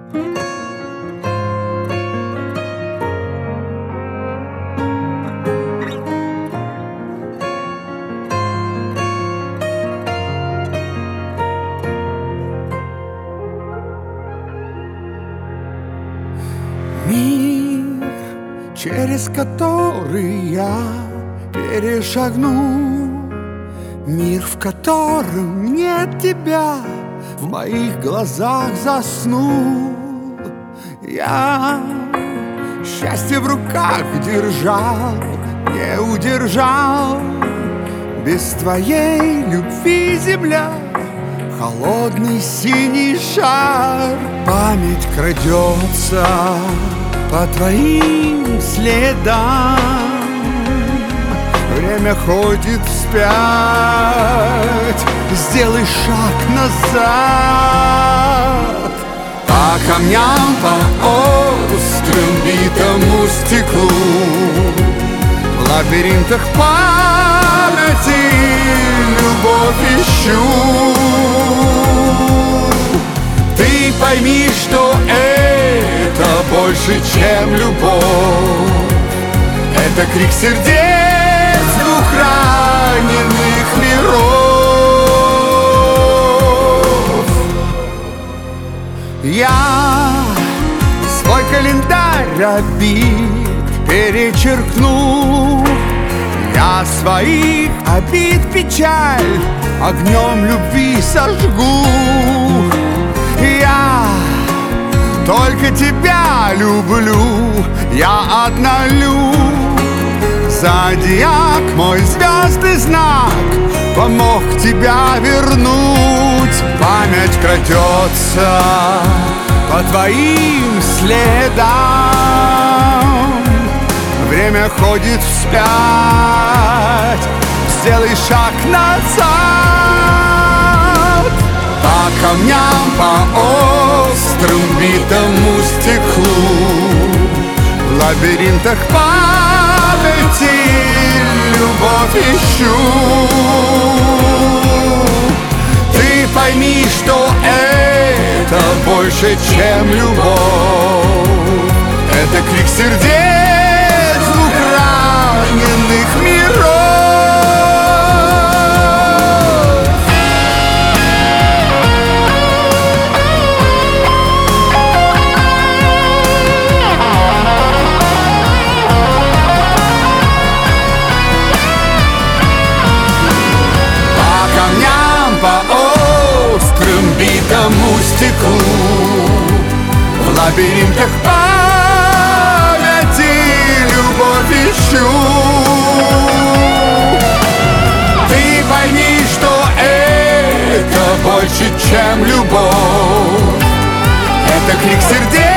Мир, через который я перешагну, мир, в котором нет тебя, в моих глазах заснул. Я счастье в руках держал, не удержал. Без твоей любви земля — холодный синий шар. Память крадется по твоим следам, время ходит вспять. Сделай шаг назад. По камням, по острым битому стеклу, в лабиринтах памяти любовь ищу. Ты пойми, что это больше, чем любовь. Это крик сердец двух раненых миров. Я свой календарь обид перечеркну. Я своих обид печаль огнем любви сожгу. Я только тебя люблю, я однолюб. Зодиак, мой звездный знак, помог тебя вернуть. Память крадется по твоим следам, время ходит вспять. Сделай шаг назад. По камням, по острым битому стеклу, в лабиринтах памяти любовь ищу. Ты пойми, что это больше, чем любовь. Это крик сердец двух раненых миров. Битому стеклу, в лабиринтах памяти любовь ищу. Ты пойми, что это больше, чем любовь. Это крик сердец